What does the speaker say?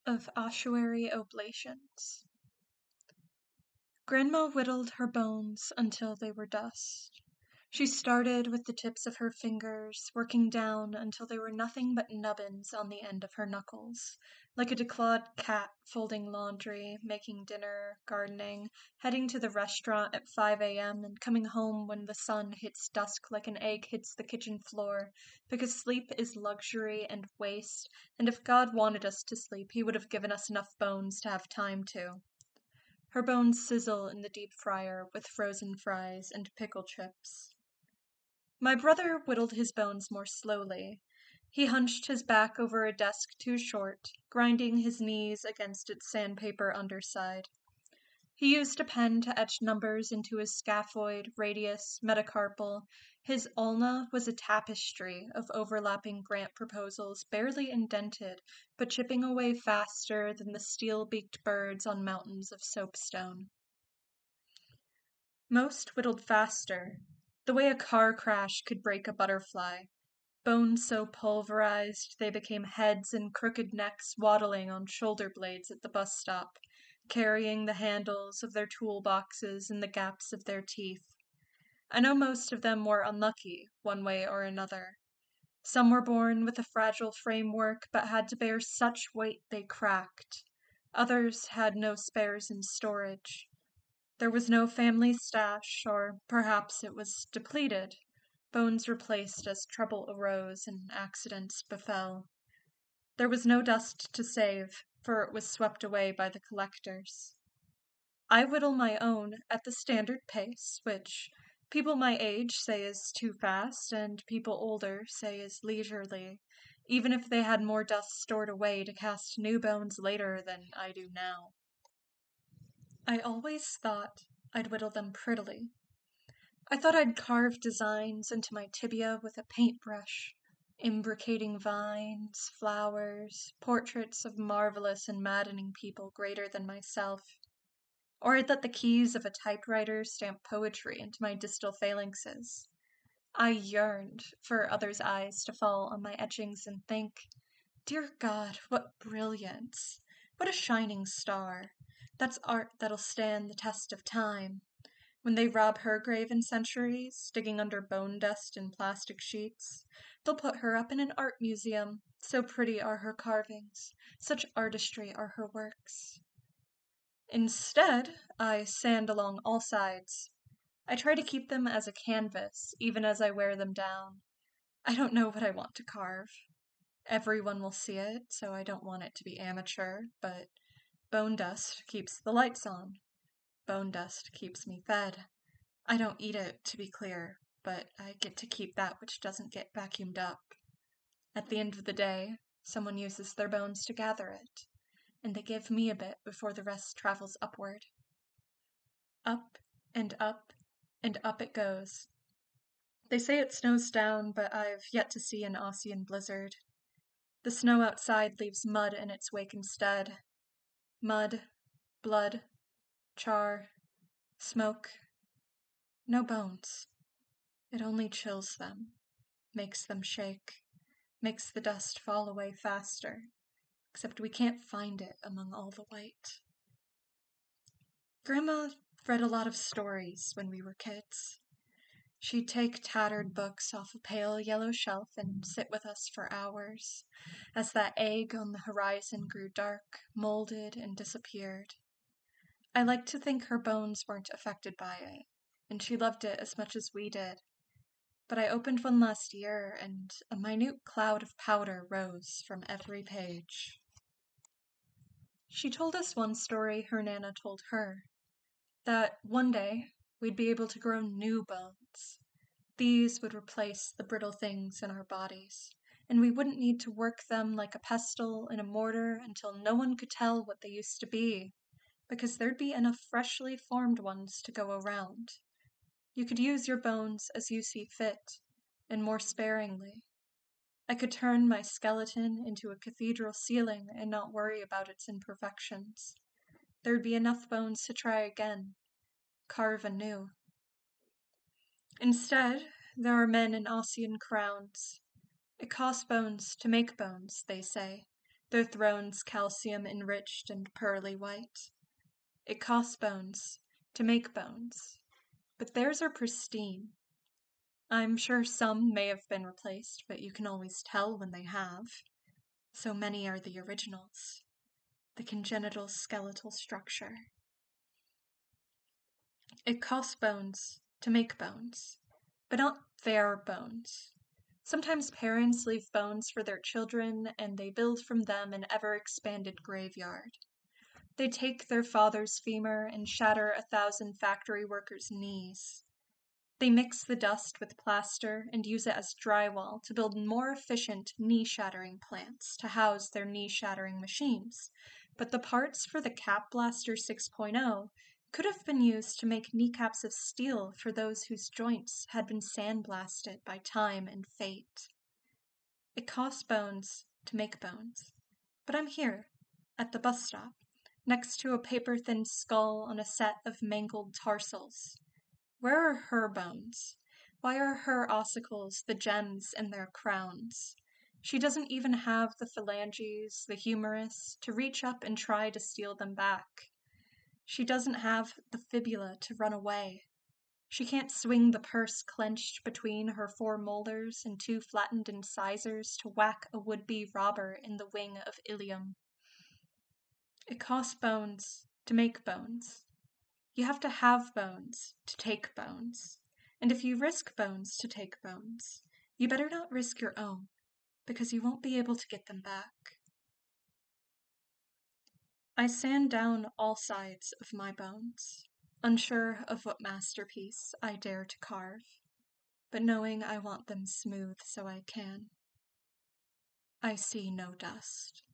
of ossuary oblations. Grandma whittled her bones until they were dust. She started with the tips of her fingers, working down until there were nothing but nubbins on the end of her knuckles, like a declawed cat folding laundry, making dinner, gardening, heading to the restaurant at 5 a.m. and coming home when the sun hits dusk like an egg hits the kitchen floor, because sleep is luxury and waste, and if God wanted us to sleep, he would have given us enough bones to have time to. Her bones sizzle in the deep fryer with frozen fries and pickle chips. My brother whittled his bones more slowly. He hunched his back over a desk too short, grinding his knees against its sandpaper underside. He used a pen to etch numbers into his scaphoid, radius, metacarpal. His ulna was a tapestry of overlapping grant proposals, barely indented, but chipping away faster than the steel-beaked birds on mountains of soapstone. Most whittled faster, the way a car crash could break a butterfly, bones so pulverized they became heads and crooked necks waddling on shoulder blades at the bus stop, carrying the handles of their toolboxes in the gaps of their teeth. I know most of them were unlucky, one way or another. Some were born with a fragile framework but had to bear such weight they cracked. Others had no spares in storage. There was no family stash, or perhaps it was depleted, bones replaced as trouble arose and accidents befell. There was no dust to save, for it was swept away by the collectors. I whittle my own at the standard pace, which people my age say is too fast and people older say is leisurely, even if they had more dust stored away to cast new bones later than I do now. I always thought I'd whittle them prettily. I thought I'd carve designs into my tibia with a paintbrush, imbricating vines, flowers, portraits of marvelous and maddening people greater than myself. Or I'd let the keys of a typewriter stamp poetry into my distal phalanxes. I yearned for others' eyes to fall on my etchings and think, dear God, what brilliance! What a shining star! That's art that'll stand the test of time. When they rob her grave in centuries, digging under bone dust and plastic sheets, they'll put her up in an art museum. So pretty are her carvings, such artistry are her works. Instead, I sand along all sides. I try to keep them as a canvas, even as I wear them down. I don't know what I want to carve. Everyone will see it, so I don't want it to be amateur, but bone dust keeps the lights on. Bone dust keeps me fed. I don't eat it, to be clear, but I get to keep that which doesn't get vacuumed up. At the end of the day, someone uses their bones to gather it, and they give me a bit before the rest travels upward. Up and up and up it goes. They say it snows down, but I've yet to see an Aussian blizzard. The snow outside leaves mud in its wake instead. Mud, blood, char, smoke. No bones. It only chills them, makes them shake, makes the dust fall away faster, except we can't find it among all the white. Grandma read a lot of stories when we were kids. She'd take tattered books off a pale yellow shelf and sit with us for hours, as that egg on the horizon grew dark, molded, and disappeared. I liked to think her bones weren't affected by it, and she loved it as much as we did. But I opened one last year, and a minute cloud of powder rose from every page. She told us one story her Nana told her, that one day we'd be able to grow new bones. These would replace the brittle things in our bodies, and we wouldn't need to work them like a pestle in a mortar until no one could tell what they used to be, because there'd be enough freshly formed ones to go around. You could use your bones as you see fit, and more sparingly. I could turn my skeleton into a cathedral ceiling and not worry about its imperfections. There'd be enough bones to try again, carve anew. Instead, there are men in Aussian crowns. It costs bones to make bones, they say, their thrones calcium enriched and pearly white. It costs bones to make bones, but theirs are pristine. I'm sure some may have been replaced, but you can always tell when they have. So many are the originals, the congenital skeletal structure. It costs bones to make bones, but not their bones. Sometimes parents leave bones for their children, and they build from them an ever-expanded graveyard. They take their father's femur and shatter 1,000 factory workers' knees. They mix the dust with plaster and use it as drywall to build more efficient knee-shattering plants to house their knee-shattering machines. But the parts for the Cap Blaster 6.0 could have been used to make kneecaps of steel for those whose joints had been sandblasted by time and fate. It costs bones to make bones, but I'm here, at the bus stop, next to a paper-thin skull on a set of mangled tarsals. Where are her bones? Why are her ossicles the gems in their crowns? She doesn't even have the phalanges, the humerus, to reach up and try to steal them back. She doesn't have the fibula to run away. She can't swing the purse clenched between her 4 molars and 2 flattened incisors to whack a would-be robber in the wing of Ilium. It costs bones to make bones. You have to have bones to take bones. And if you risk bones to take bones, you better not risk your own, because you won't be able to get them back. I sand down all sides of my bones, unsure of what masterpiece I dare to carve, but knowing I want them smooth so I can. I see no dust.